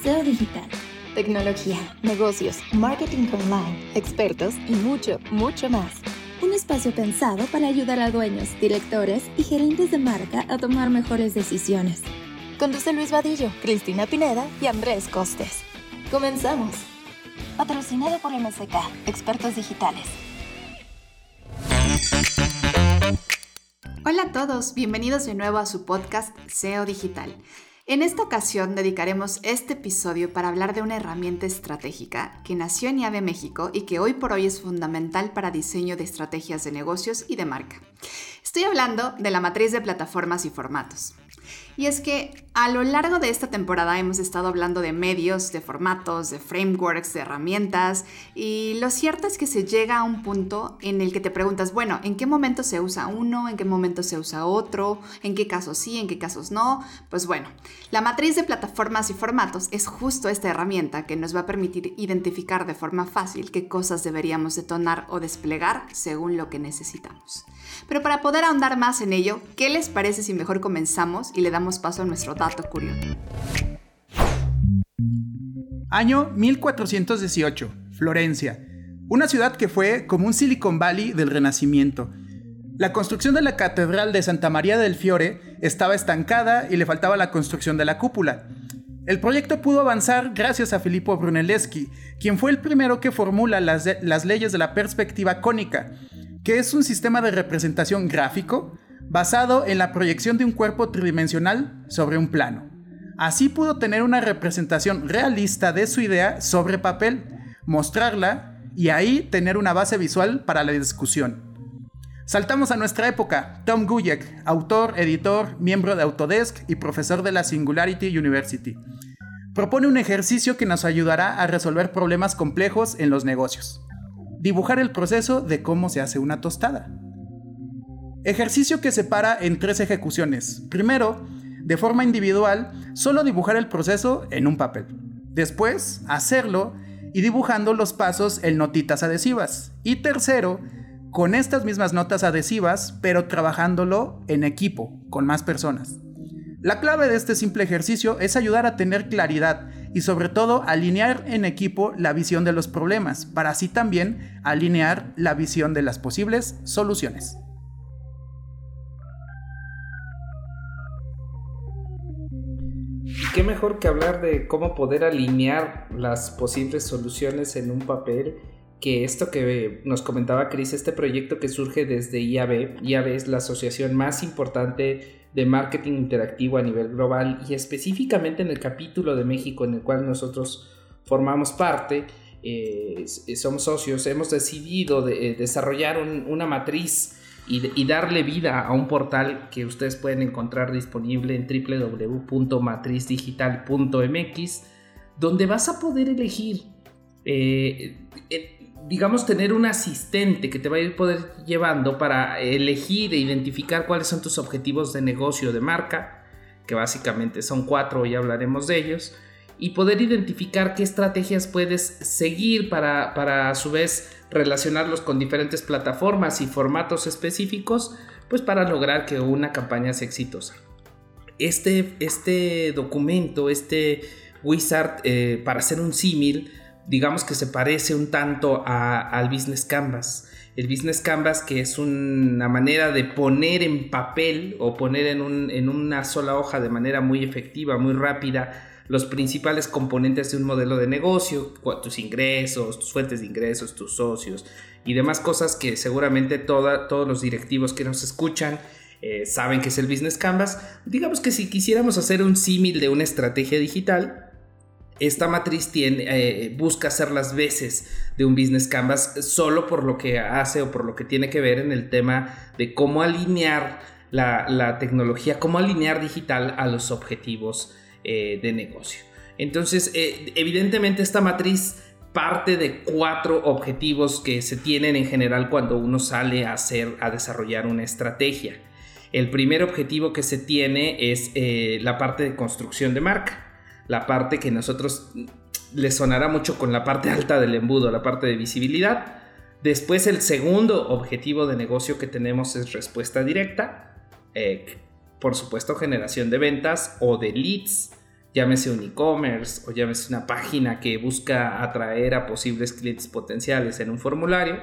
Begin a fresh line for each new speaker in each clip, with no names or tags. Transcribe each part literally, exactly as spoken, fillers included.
S E O digital.
Tecnología, negocios, marketing online, expertos y mucho, mucho más.
Un espacio pensado para ayudar a dueños, directores y gerentes de marca a tomar mejores decisiones.
Conduce Luis Vadillo, Cristina Pineda y Andrés Costes. Comenzamos. Patrocinado por M S K, expertos digitales.
Hola a todos, bienvenidos de nuevo a su podcast S E O Digital. En esta ocasión dedicaremos este episodio para hablar de una herramienta estratégica que nació en I A B México y que hoy por hoy es fundamental para diseño de estrategias de negocios y de marca. Estoy hablando de la matriz de plataformas y formatos. Y es que a lo largo de esta temporada hemos estado hablando de medios, de formatos, de frameworks, de herramientas, y lo cierto es que se llega a un punto en el que te preguntas, bueno, ¿en qué momento se usa uno? ¿En qué momento se usa otro? ¿En qué casos sí? ¿En qué casos no? Pues bueno, la matriz de plataformas y formatos es justo esta herramienta que nos va a permitir identificar de forma fácil qué cosas deberíamos detonar o desplegar según lo que necesitamos. Pero para poder ahondar más en ello, ¿qué les parece si mejor comenzamos y le damos paso a nuestro dato curioso?
Año mil cuatrocientos dieciocho, Florencia, una ciudad que fue como un Silicon Valley del Renacimiento. La construcción de la Catedral de Santa María del Fiore estaba estancada y le faltaba la construcción de la cúpula. El proyecto pudo avanzar gracias a Filippo Brunelleschi, quien fue el primero que formula las, de, las leyes de la perspectiva cónica, que es un sistema de representación gráfico basado en la proyección de un cuerpo tridimensional sobre un plano. Así pudo tener una representación realista de su idea sobre papel, mostrarla y ahí tener una base visual para la discusión. Saltamos a nuestra época. Tom Guyek, autor, editor, miembro de Autodesk y profesor de la Singularity University, propone un ejercicio que nos ayudará a resolver problemas complejos en los negocios. Dibujar el proceso de cómo se hace una tostada. Ejercicio que se para en tres ejecuciones. Primero, de forma individual, solo dibujar el proceso en un papel. Después, hacerlo y dibujando los pasos en notitas adhesivas. Y tercero, con estas mismas notas adhesivas, pero trabajándolo en equipo, con más personas. La clave de este simple ejercicio es ayudar a tener claridad y sobre todo alinear en equipo la visión de los problemas, para así también alinear la visión de las posibles soluciones.
Y qué mejor que hablar de cómo poder alinear las posibles soluciones en un papel que esto que nos comentaba Cris, este proyecto que surge desde I A B. I A B es la asociación más importante de marketing interactivo a nivel global y específicamente en el capítulo de México en el cual nosotros formamos parte, eh, somos socios, hemos decidido de, eh, desarrollar un, una matriz y, de, y darle vida a un portal que ustedes pueden encontrar disponible en doble u doble u doble u punto matriz digital punto m x, donde vas a poder elegir eh, eh, digamos, tener un asistente que te va a ir poder llevando para elegir e identificar cuáles son tus objetivos de negocio de marca, que básicamente son cuatro, hoy hablaremos de ellos, y poder identificar qué estrategias puedes seguir para, para a su vez relacionarlos con diferentes plataformas y formatos específicos, pues para lograr que una campaña sea exitosa. Este, este documento, este wizard, eh, para hacer un símil, digamos que se parece un tanto a, al Business Canvas. El Business Canvas, que es una manera de poner en papel o poner en, un, en una sola hoja de manera muy efectiva, muy rápida, los principales componentes de un modelo de negocio, tus ingresos, tus fuentes de ingresos, tus socios y demás cosas que seguramente toda, todos los directivos que nos escuchan eh, saben que es el Business Canvas. Digamos que si quisiéramos hacer un símil de una estrategia digital, esta matriz tiene, eh, busca hacer las veces de un Business Canvas solo por lo que hace o por lo que tiene que ver en el tema de cómo alinear la, la tecnología, cómo alinear digital a los objetivos eh, de negocio. Entonces, eh, evidentemente esta matriz parte de cuatro objetivos que se tienen en general cuando uno sale a hacer, a desarrollar una estrategia. El primer objetivo que se tiene es eh, la parte de construcción de marca. La parte que a nosotros les sonará mucho con la parte alta del embudo, la parte de visibilidad. Después, el segundo objetivo de negocio que tenemos es respuesta directa. Eh, por supuesto, generación de ventas o de leads, llámese un e-commerce o llámese una página que busca atraer a posibles clientes potenciales en un formulario.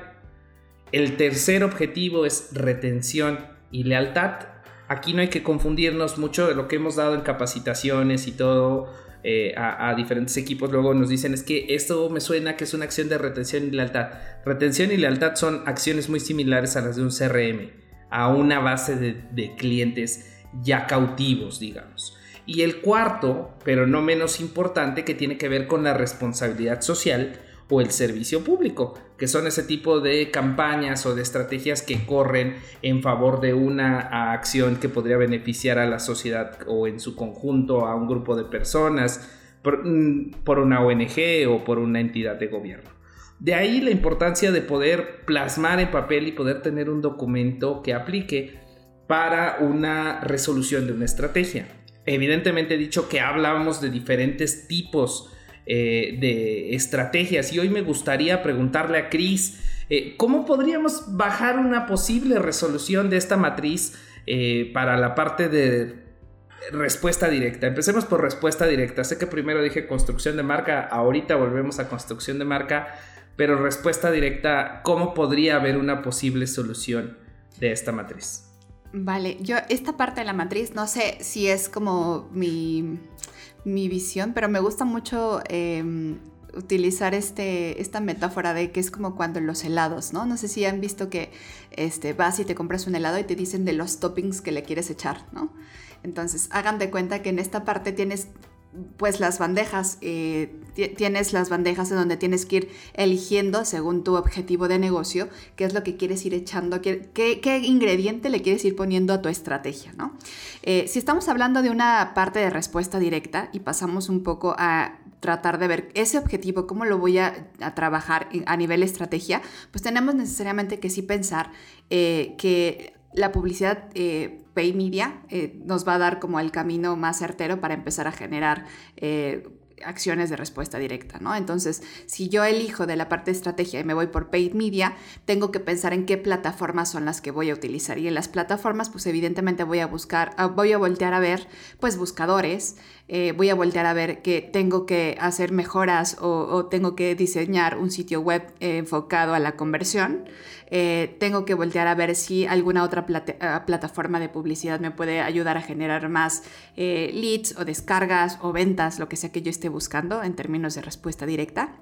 El tercer objetivo es retención y lealtad. Aquí no hay que confundirnos mucho de lo que hemos dado en capacitaciones y todo eh, a, a diferentes equipos. Luego nos dicen, es que esto me suena que es una acción de retención y lealtad. Retención y lealtad son acciones muy similares a las de un C R M, a una base de, de clientes ya cautivos, digamos. Y el cuarto, pero no menos importante, que tiene que ver con la responsabilidad social o el servicio público, que son ese tipo de campañas o de estrategias que corren en favor de una acción que podría beneficiar a la sociedad o en su conjunto a un grupo de personas por, por una O N G o por una entidad de gobierno. De ahí la importancia de poder plasmar en papel y poder tener un documento que aplique para una resolución de una estrategia. Evidentemente he dicho que hablábamos de diferentes tipos Eh, de estrategias y hoy me gustaría preguntarle a Cris eh, ¿cómo podríamos bajar una posible resolución de esta matriz eh, para la parte de respuesta directa? Empecemos por respuesta directa. Sé que primero dije construcción de marca, ahorita volvemos a construcción de marca, pero respuesta directa, ¿cómo podría haber una posible solución de esta matriz?
Vale, yo esta parte de la matriz no sé si es como mi... mi visión, pero me gusta mucho eh, utilizar este, esta metáfora de que es como cuando los helados, ¿no? No sé si han visto que este, vas y te compras un helado y te dicen de los toppings que le quieres echar, ¿no? Entonces, hagan de cuenta que en esta parte tienes pues las bandejas, eh, t- tienes las bandejas en donde tienes que ir eligiendo según tu objetivo de negocio qué es lo que quieres ir echando, qué, qué, qué ingrediente le quieres ir poniendo a tu estrategia, ¿no? Eh, si estamos hablando de una parte de respuesta directa y pasamos un poco a tratar de ver ese objetivo, cómo lo voy a, a trabajar a nivel estrategia, pues tenemos necesariamente que sí pensar eh, que la publicidad eh, Pay Media eh, nos va a dar como el camino más certero para empezar a generar eh, acciones de respuesta directa, ¿no? Entonces, si yo elijo de la parte de estrategia y me voy por Paid Media, tengo que pensar en qué plataformas son las que voy a utilizar. Y en las plataformas, pues evidentemente voy a buscar, voy a voltear a ver, pues buscadores, eh, voy a voltear a ver que tengo que hacer mejoras o, o tengo que diseñar un sitio web eh, enfocado a la conversión. Eh, tengo que voltear a ver si alguna otra plata- plataforma de publicidad me puede ayudar a generar más eh, leads o descargas o ventas, lo que sea que yo esté buscando en términos de respuesta directa.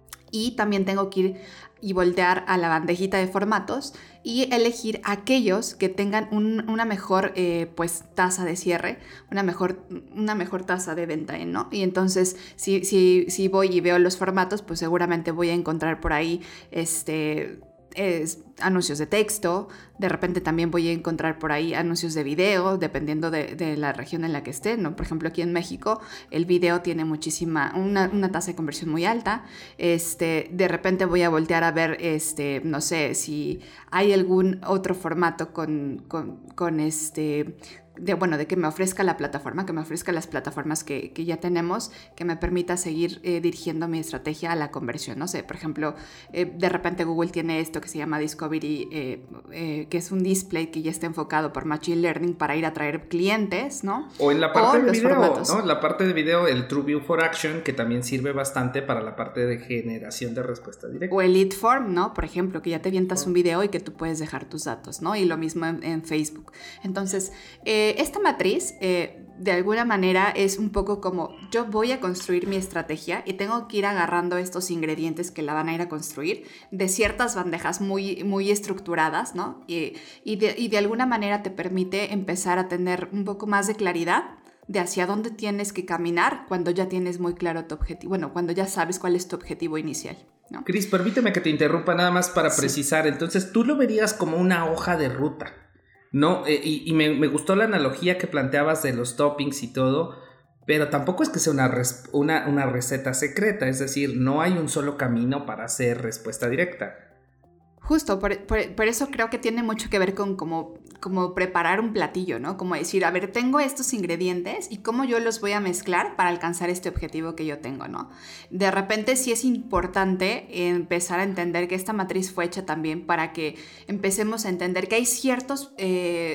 Y también tengo que ir y voltear a la bandejita de formatos y elegir aquellos que tengan un, una mejor eh, pues, tasa de cierre, una mejor, una mejor tasa de venta, ¿no? Y entonces, si, si, si voy y veo los formatos, pues seguramente voy a encontrar por ahí este... Es anuncios de texto, de repente también voy a encontrar por ahí anuncios de video, dependiendo de, de la región en la que esté, ¿no? Por ejemplo, aquí en México el video tiene muchísima, una, una tasa de conversión muy alta. Este, de repente voy a voltear a ver, este, no sé, si hay algún otro formato con, con, con este... De, bueno, de que me ofrezca la plataforma, que me ofrezca las plataformas que, que ya tenemos, que me permita seguir eh, dirigiendo mi estrategia a la conversión. No sé, por ejemplo, eh, de repente Google tiene esto que se llama Discovery, eh, eh, que es un display que ya está enfocado por Machine Learning para ir a traer clientes, ¿no?
O en la parte de video,
formatos.
¿no? La parte de video, el TrueView for Action, que también sirve bastante para la parte de generación de respuesta directa.
O el Lead Form, ¿no? Por ejemplo, que ya te avientas un video y que tú puedes dejar tus datos, ¿no? Y lo mismo en, en Facebook. Entonces, eh, esta matriz, eh, de alguna manera, es un poco como yo voy a construir mi estrategia y tengo que ir agarrando estos ingredientes que la van a ir a construir de ciertas bandejas muy, muy estructuradas, ¿no? Y, y, de, y de alguna manera te permite empezar a tener un poco más de claridad de hacia dónde tienes que caminar cuando ya tienes muy claro tu objetivo, bueno, cuando ya sabes cuál es tu objetivo inicial, ¿no?
Cris, permíteme que te interrumpa nada más para sí. precisar. Entonces, tú lo verías como una hoja de ruta, ¿no? Eh, y y me, me gustó la analogía que planteabas de los toppings y todo, pero tampoco es que sea una, res, una, una receta secreta, es decir, no hay un solo camino para hacer respuesta directa.
Justo, por, por, por eso creo que tiene mucho que ver con como, como preparar un platillo, ¿no? Como decir, a ver, tengo estos ingredientes y cómo yo los voy a mezclar para alcanzar este objetivo que yo tengo, ¿no? De repente sí es importante empezar a entender que esta matriz fue hecha también para que empecemos a entender que hay ciertos... Eh,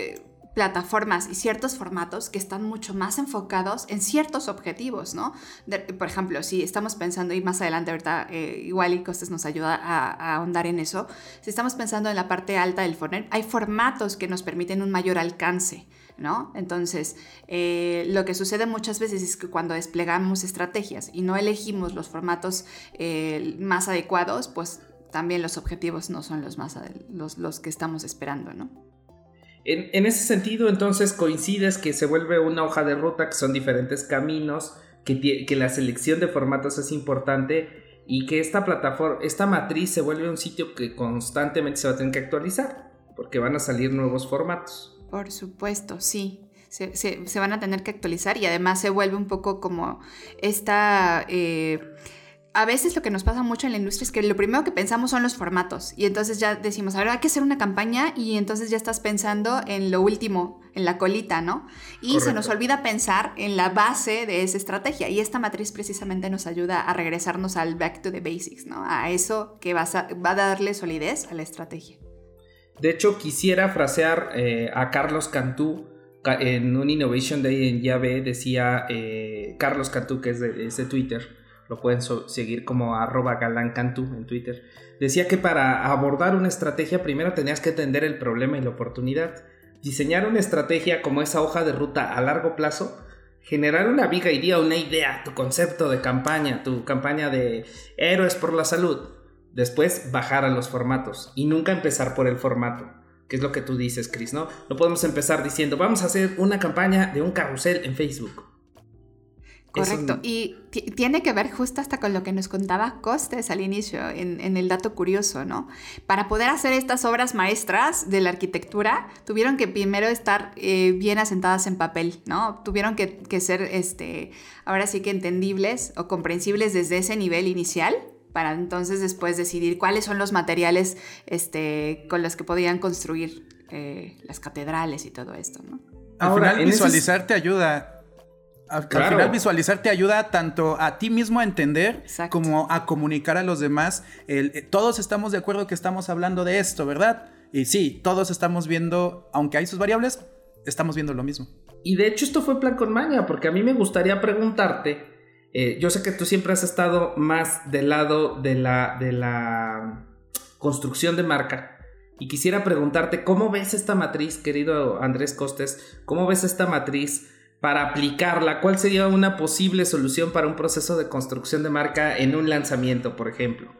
plataformas y ciertos formatos que están mucho más enfocados en ciertos objetivos, ¿no? De, por ejemplo, si estamos pensando, y más adelante ahorita eh, igual y Costes nos ayuda a, a ahondar en eso, si estamos pensando en la parte alta del funnel, hay formatos que nos permiten un mayor alcance, ¿no? Entonces, eh, lo que sucede muchas veces es que cuando desplegamos estrategias y no elegimos los formatos eh, más adecuados, pues también los objetivos no son los, más ade- los, los que estamos esperando, ¿no?
En, en ese sentido, entonces, coincides que se vuelve una hoja de ruta, que son diferentes caminos, que, tie- que la selección de formatos es importante y que esta plataforma, esta matriz se vuelve un sitio que constantemente se va a tener que actualizar, porque van a salir nuevos formatos.
Por supuesto, sí. Se, se, se van a tener que actualizar y además se vuelve un poco como esta... Eh, a veces lo que nos pasa mucho en la industria es que lo primero que pensamos son los formatos y entonces ya decimos, ahora hay que hacer una campaña y entonces ya estás pensando en lo último, en la colita, ¿no? Y Correcto. Se nos olvida pensar en la base de esa estrategia y esta matriz precisamente nos ayuda a regresarnos al back to the basics, ¿no? A eso que va a, va a darle solidez a la estrategia.
De hecho, quisiera frasear eh, a Carlos Cantú en un Innovation Day en I A B, decía eh, Carlos Cantú, que es de, es de Twitter, lo pueden so- seguir como arroba galancantú en Twitter, decía que para abordar una estrategia primero tenías que entender el problema y la oportunidad, diseñar una estrategia como esa hoja de ruta a largo plazo, generar una big idea, una idea, tu concepto de campaña, tu campaña de héroes por la salud, después bajar a los formatos y nunca empezar por el formato, que es lo que tú dices, Chris, ¿no? No podemos empezar diciendo, vamos a hacer una campaña de un carrusel en Facebook.
Correcto, un... y t- tiene que ver justo hasta con lo que nos contaba Costes al inicio, en, en el dato curioso, ¿no? Para poder hacer estas obras maestras de la arquitectura, tuvieron que primero estar eh, bien asentadas en papel, ¿no? Tuvieron que, que ser, este, ahora sí que entendibles o comprensibles desde ese nivel inicial, para entonces después decidir cuáles son los materiales este, con los que podían construir eh, las catedrales y todo esto, ¿no?
Al Ahora, final visualizar ese... te ayuda... Al claro. final visualizar te ayuda tanto a ti mismo a entender Exacto. como a comunicar a los demás. El, eh, todos estamos de acuerdo que estamos hablando de esto, ¿verdad? Y sí, todos estamos viendo, aunque hay sus variables, estamos viendo lo mismo.
Y de hecho esto fue plan con maña, porque a mí me gustaría preguntarte, eh, yo sé que tú siempre has estado más del lado de la, de la construcción de marca, y quisiera preguntarte, ¿cómo ves esta matriz, querido Andrés Costes? ¿Cómo ves esta matriz para aplicarla? ¿Cuál sería una posible solución para un proceso de construcción de marca en un lanzamiento, por ejemplo?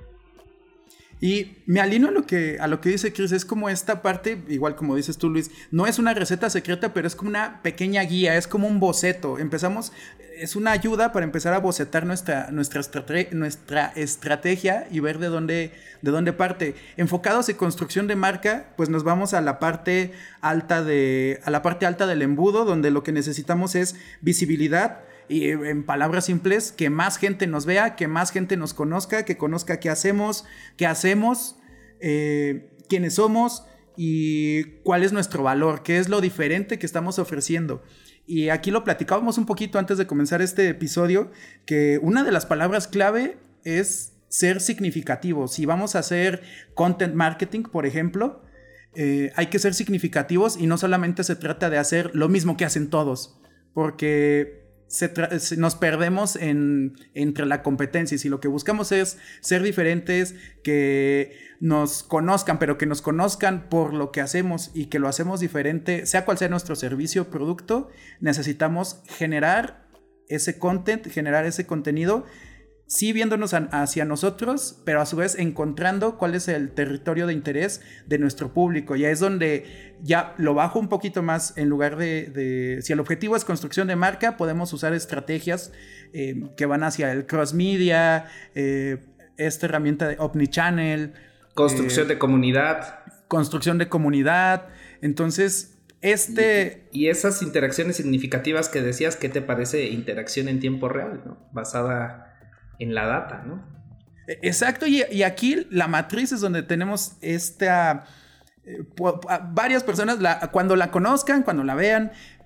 Y me alineo a lo que, a lo que dice Chris, es como esta parte, igual como dices tú, Luis, no es una receta secreta, pero es como una pequeña guía, es como un boceto. Empezamos, es una ayuda para empezar a bocetar nuestra, nuestra, estrate- nuestra estrategia y ver de dónde, de dónde parte. Enfocados en construcción de marca, pues nos vamos a la parte alta de, a la parte alta del embudo, donde lo que necesitamos es visibilidad. Y en palabras simples, que más gente nos vea, que más gente nos conozca, que conozca qué hacemos, qué hacemos, eh, quiénes somos y cuál es nuestro valor, qué es lo diferente que estamos ofreciendo. Y aquí lo platicábamos un poquito antes de comenzar este episodio, que una de las palabras clave es ser significativo. Si vamos a hacer content marketing, por ejemplo, eh, hay que ser significativos y no solamente se trata de hacer lo mismo que hacen todos, porque... Se tra- se nos perdemos en, entre la competencia y si lo que buscamos es ser diferentes, que nos conozcan, pero que nos conozcan por lo que hacemos y que lo hacemos diferente, sea cual sea nuestro servicio o producto, necesitamos generar ese content, generar ese contenido, sí viéndonos a, hacia nosotros, pero a su vez encontrando cuál es el territorio de interés de nuestro público. Ya es donde ya lo bajo un poquito más en lugar de... de si el objetivo es construcción de marca, podemos usar estrategias eh, que van hacia el cross-media, eh, esta herramienta de Omnichannel.
Construcción eh, de comunidad.
Construcción de comunidad. Entonces... Este...
Y, y esas interacciones significativas que decías, ¿qué te parece interacción en tiempo real, ¿no? Basada... en la data, ¿no?
Exacto, y, y aquí la matriz es donde tenemos esta... Eh, po, varias personas, la, cuando la conozcan, cuando la vean,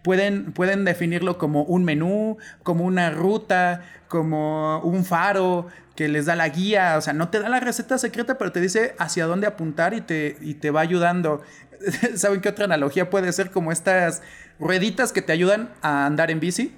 pueden, pueden definirlo como un menú, como una ruta, como un faro que les da la guía. O sea, no te da la receta secreta, pero te dice hacia dónde apuntar y te, y te va ayudando. ¿Saben qué otra analogía puede ser? Como estas rueditas que te ayudan a andar en bici.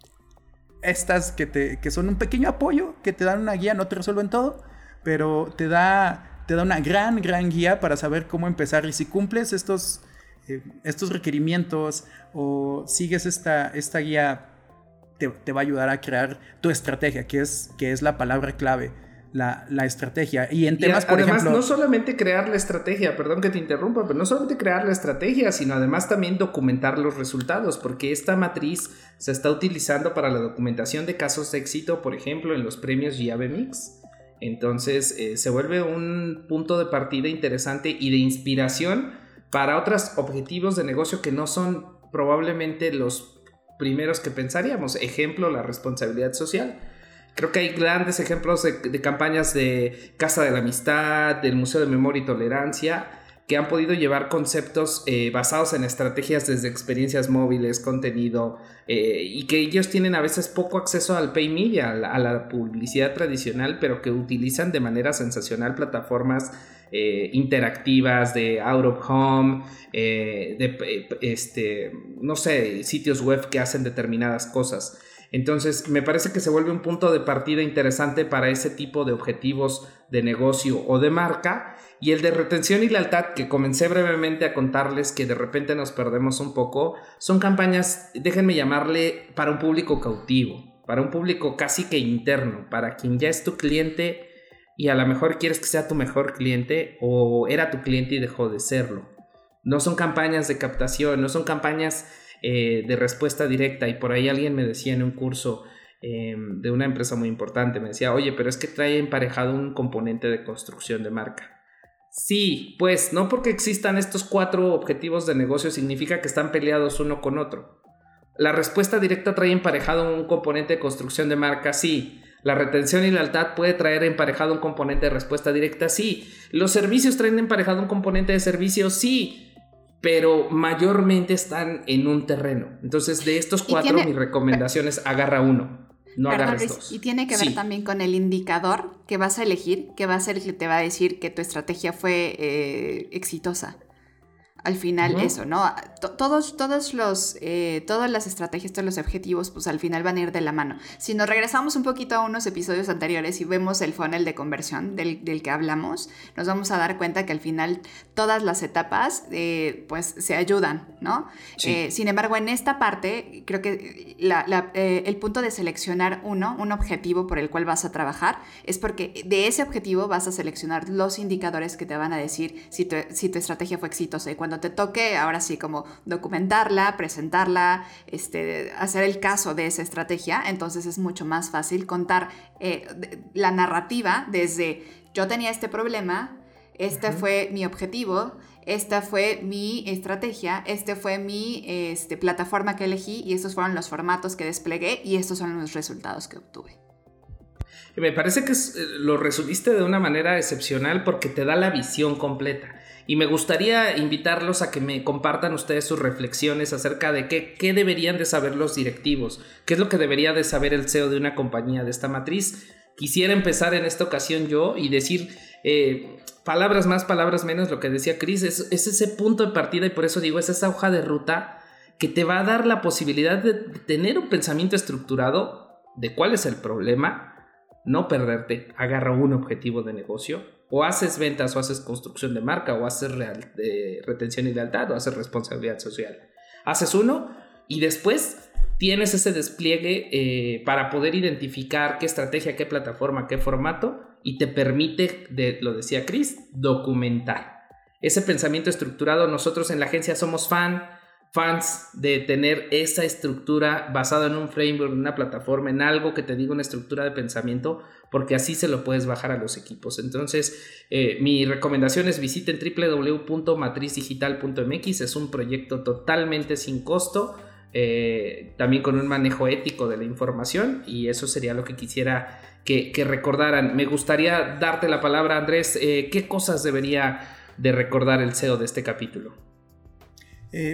Estas que, te, que son un pequeño apoyo, que te dan una guía, no te resuelven todo, pero te da, te da una gran, gran guía para saber cómo empezar. Y si cumples estos, eh, estos requerimientos o sigues esta, esta guía, te, te va a ayudar a crear tu estrategia, que es, que es la palabra clave, la, la estrategia. Y en temas, y a, por
además,
ejemplo...
no solamente crear la estrategia, perdón que te interrumpa, pero no solamente crear la estrategia, sino además también documentar los resultados, porque esta matriz se está utilizando para la documentación de casos de éxito, por ejemplo, en los premios Llave Mix. Entonces, eh, se vuelve un punto de partida interesante y de inspiración para otros objetivos de negocio que no son probablemente los primeros que pensaríamos. Ejemplo, la responsabilidad social. Creo que hay grandes ejemplos de, de campañas de Casa de la Amistad, del Museo de Memoria y Tolerancia, que han podido llevar conceptos eh, basados en estrategias desde experiencias móviles, contenido, eh, y que ellos tienen a veces poco acceso al pay media, a la, a la publicidad tradicional, pero que utilizan de manera sensacional plataformas eh, interactivas de out of home, eh, de eh, este, no sé, sitios web que hacen determinadas cosas. Entonces me parece que se vuelve un punto de partida interesante para ese tipo de objetivos de negocio o de marca. Y el de retención y lealtad, que comencé brevemente a contarles que de repente nos perdemos un poco, son campañas, déjenme llamarle, para un público cautivo, para un público casi que interno, para quien ya es tu cliente y a lo mejor quieres que sea tu mejor cliente o era tu cliente y dejó de serlo. No son campañas de captación, no son campañas Eh, de respuesta directa. Y por ahí alguien me decía en un curso eh, de una empresa muy importante, me decía, oye, pero es que trae emparejado un componente de construcción de marca. Sí, pues no porque existan estos cuatro objetivos de negocio significa que están peleados uno con otro. La respuesta directa trae emparejado un componente de construcción de marca, sí. La retención y lealtad puede traer emparejado un componente de respuesta directa, sí. Los servicios traen emparejado un componente de servicio, sí. Pero mayormente están en un terreno. Entonces, de estos cuatro, tiene... mi recomendación es agarra uno, no
Perdón,
agarres
Luis,
dos.
Y tiene que ver sí. también con el indicador que vas a elegir, que va a ser el que te va a decir que tu estrategia fue eh, exitosa. Al final uh-huh. eso, ¿no? Todos, todos los, eh, todas las estrategias, todos los objetivos, pues al final van a ir de la mano. Si nos regresamos un poquito a unos episodios anteriores y vemos el funnel de conversión del, del que hablamos, nos vamos a dar cuenta que al final todas las etapas, eh, pues se ayudan, ¿no? Sí. Eh, sin embargo, en esta parte, creo que la, la, eh, el punto de seleccionar uno, un objetivo por el cual vas a trabajar, es porque de ese objetivo vas a seleccionar los indicadores que te van a decir si tu, si tu estrategia fue exitosa. Y cuando Cuando te toque, ahora sí, como documentarla, presentarla, este, hacer el caso de esa estrategia, entonces es mucho más fácil contar eh, la narrativa desde yo tenía este problema, este uh-huh. fue mi objetivo, esta fue mi estrategia, este fue mi este, plataforma que elegí y estos fueron los formatos que desplegué y estos son los resultados que obtuve.
Me parece que es, lo resumiste de una manera excepcional porque te da la visión completa. Y me gustaría invitarlos a que me compartan ustedes sus reflexiones acerca de qué, qué deberían de saber los directivos, qué es lo que debería de saber el C E O de una compañía de esta matriz. Quisiera empezar en esta ocasión yo y decir eh, palabras más, palabras menos, lo que decía Chris, es, es ese punto de partida y por eso digo, es esa hoja de ruta que te va a dar la posibilidad de tener un pensamiento estructurado de cuál es el problema, no perderte, agarra un objetivo de negocio, o haces ventas, o haces construcción de marca, o haces real, de retención y lealtad, o haces responsabilidad social. Haces uno y después tienes ese despliegue eh, para poder identificar qué estrategia, qué plataforma, qué formato, y te permite, de, lo decía Chris, documentar. Ese pensamiento estructurado, nosotros en la agencia somos fan, fans de tener esa estructura basada en un framework, en una plataforma, en algo que te diga una estructura de pensamiento, porque así se lo puedes bajar a los equipos. Entonces, eh, mi recomendación es visiten doble u doble u doble u punto matriz digital punto m x. Es un proyecto totalmente sin costo, eh, también con un manejo ético de la información, y eso sería lo que quisiera que, que recordaran. Me gustaría darte la palabra, Andrés. Eh, ¿Qué cosas debería de recordar el C E O de este capítulo?
Eh...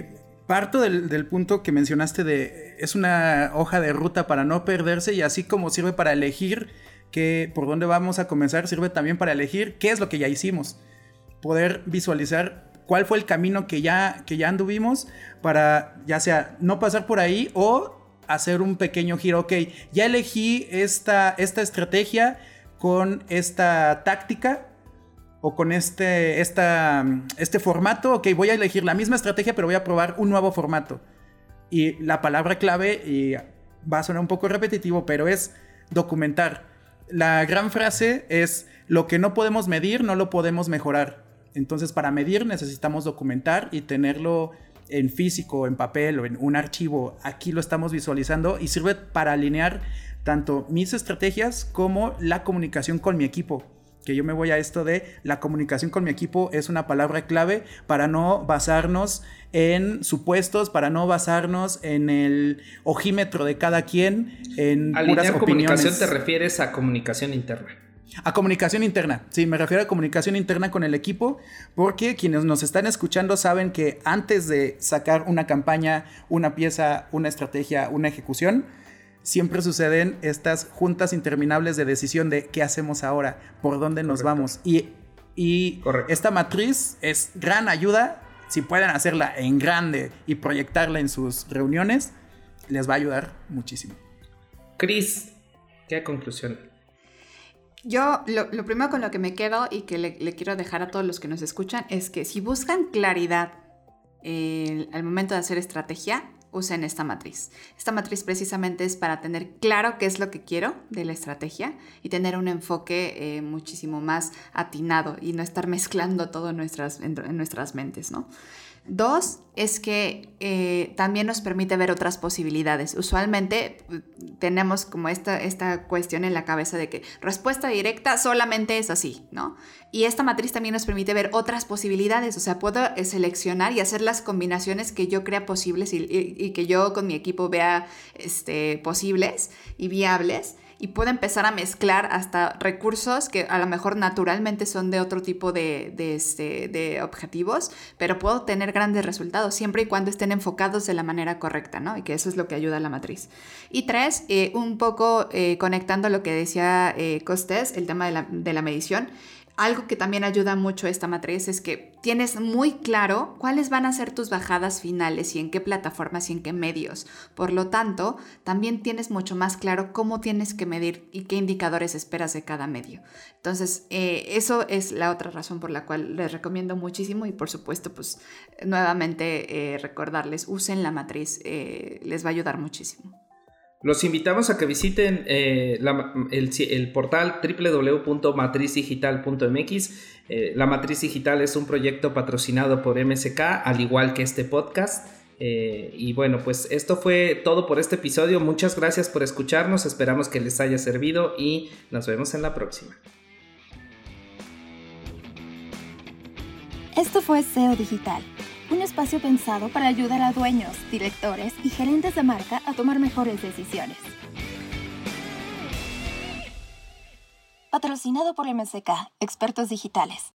parto del, del punto que mencionaste de es una hoja de ruta para no perderse, y así como sirve para elegir que, por dónde vamos a comenzar, sirve también para elegir qué es lo que ya hicimos. Poder visualizar cuál fue el camino que ya, que ya anduvimos para ya sea no pasar por ahí o hacer un pequeño giro. Ok, ya elegí esta, esta estrategia con esta táctica o con este, esta, este formato. Ok, voy a elegir la misma estrategia, pero voy a probar un nuevo formato. Y la palabra clave, y va a sonar un poco repetitivo, pero es documentar. La gran frase es: lo que no podemos medir, no lo podemos mejorar. Entonces, para medir necesitamos documentar y tenerlo en físico, en papel o en un archivo. Aquí lo estamos visualizando y sirve para alinear tanto mis estrategias como la comunicación con mi equipo. Que yo me voy a esto de la comunicación con mi equipo es una palabra clave para no basarnos en supuestos, para no basarnos en el ojímetro de cada quien, en
alinear
puras
comunicación
opiniones.
te refieres a comunicación interna.
A comunicación interna, sí, me refiero a comunicación interna con el equipo, porque quienes nos están escuchando saben que antes de sacar una campaña, una pieza, una estrategia, una ejecución, siempre suceden estas juntas interminables de decisión de qué hacemos ahora, por dónde nos Correcto. vamos. Y, y esta matriz es gran ayuda. Si pueden hacerla en grande y proyectarla en sus reuniones, les va a ayudar muchísimo.
Cris, ¿qué conclusión?
Yo lo, lo primero con lo que me quedo y que le, le quiero dejar a todos los que nos escuchan es que si buscan claridad eh, al momento de hacer estrategia, usen esta matriz. Esta matriz precisamente es para tener claro qué es lo que quiero de la estrategia y tener un enfoque eh, muchísimo más atinado y no estar mezclando todo en nuestras, en, en nuestras mentes, ¿no? Dos, es que eh, también nos permite ver otras posibilidades. Usualmente tenemos como esta, esta cuestión en la cabeza de que respuesta directa solamente es así, ¿no? Y esta matriz también nos permite ver otras posibilidades. O sea, puedo seleccionar y hacer las combinaciones que yo crea posibles y, y, y que yo con mi equipo vea este, posibles y viables. Y puedo empezar a mezclar hasta recursos que a lo mejor naturalmente son de otro tipo de, de, este, de objetivos, pero puedo tener grandes resultados siempre y cuando estén enfocados de la manera correcta, ¿no? Y que eso es lo que ayuda a la matriz. Y tres, eh, un poco eh, conectando lo que decía eh, Costés, el tema de la, de la medición. Algo que también ayuda mucho a esta matriz es que tienes muy claro cuáles van a ser tus bajadas finales y en qué plataformas y en qué medios. Por lo tanto, también tienes mucho más claro cómo tienes que medir y qué indicadores esperas de cada medio. Entonces, eh, eso es la otra razón por la cual les recomiendo muchísimo y por supuesto, pues nuevamente eh, recordarles, usen la matriz, eh, les va a ayudar muchísimo.
Los invitamos a que visiten eh, la, el, el portal doble u doble u doble u punto matriz digital punto m x. Eh, la Matriz Digital es un proyecto patrocinado por M S K, al igual que este podcast. Eh, y bueno, pues esto fue todo por este episodio. Muchas gracias por escucharnos. Esperamos que les haya servido y nos vemos en la próxima.
Esto fue S E O Digital, un espacio pensado para ayudar a dueños, directores y gerentes de marca a tomar mejores decisiones. Patrocinado por M S K, expertos digitales.